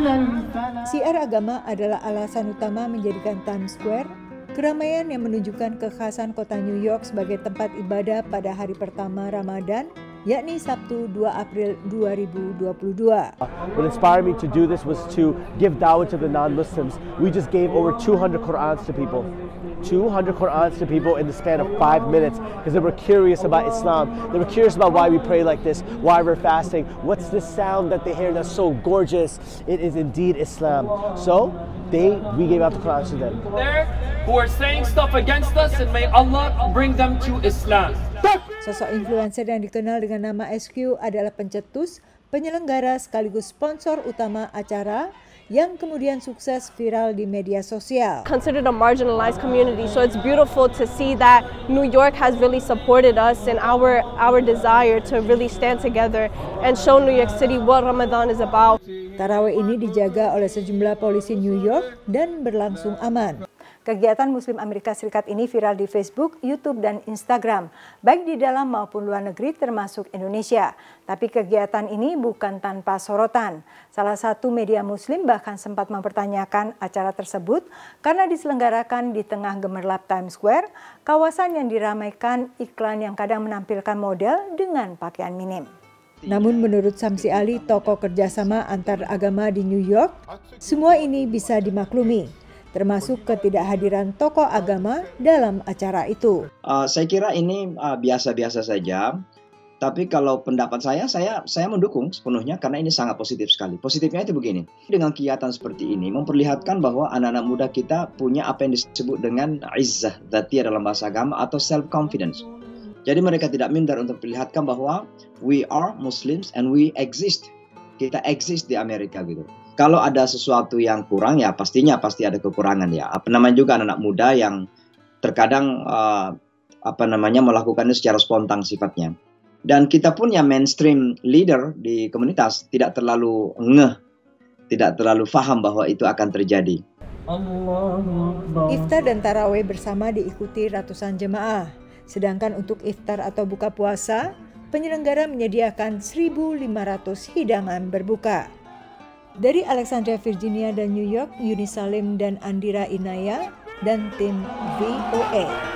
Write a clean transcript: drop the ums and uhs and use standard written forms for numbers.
Syiar agama adalah alasan utama menjadikan Times Square keramaian yang menunjukkan kekhasan kota New York sebagai tempat ibadah pada hari pertama Ramadan, yakni Sabtu 2 April 2022. What inspired me to do this was to give dawah to the non-Muslims. We just gave over 200 Qur'ans to people. 200 Qur'ans to people in the span of 5 minutes because they were curious about Islam. They were curious about why we pray like this, why we're fasting, what's this sound that they hear that's so gorgeous. It is indeed Islam. So we gave out the Qur'ans to them. There who are saying stuff against us, and may Allah bring them to Islam. Sosok influencer yang dikenal dengan nama SQ adalah pencetus, penyelenggara sekaligus sponsor utama acara yang kemudian sukses viral di media sosial. Considered a marginalized community, so it's beautiful to see that New York has really supported us in our desire to really stand together and show New York City what Ramadan is about. Tarawih ini dijaga oleh sejumlah polisi New York dan berlangsung aman. Kegiatan Muslim Amerika Serikat ini viral di Facebook, YouTube, dan Instagram, baik di dalam maupun luar negeri termasuk Indonesia. Tapi kegiatan ini bukan tanpa sorotan. Salah satu media Muslim bahkan sempat mempertanyakan acara tersebut karena diselenggarakan di tengah gemerlap Times Square, kawasan yang diramaikan iklan yang kadang menampilkan model dengan pakaian minim. Namun menurut Samsi Ali, tokoh kerjasama antar agama di New York, semua ini bisa dimaklumi, termasuk ketidakhadiran tokoh agama dalam acara itu. Saya kira ini biasa-biasa saja, tapi kalau pendapat saya mendukung sepenuhnya karena ini sangat positif sekali. Positifnya itu begini, dengan kegiatan seperti ini memperlihatkan bahwa anak-anak muda kita punya apa yang disebut dengan izzah dzatiyah dalam bahasa agama atau self-confidence. Jadi mereka tidak minder untuk perlihatkan bahwa we are Muslims and we exist. Kita exist di Amerika gitu. Kalau ada sesuatu yang kurang ya pasti ada kekurangan ya. Juga anak-anak muda yang terkadang melakukannya secara spontan sifatnya. Dan kita pun yang mainstream leader di komunitas tidak terlalu tidak terlalu paham bahwa itu akan terjadi. Iftar dan tarawih bersama diikuti ratusan jemaah. Sedangkan untuk iftar atau buka puasa, penyelenggara menyediakan 1.500 hidangan berbuka. Dari Alexandria, Virginia dan New York, Yuni Salim dan Andira Inaya dan tim VOA.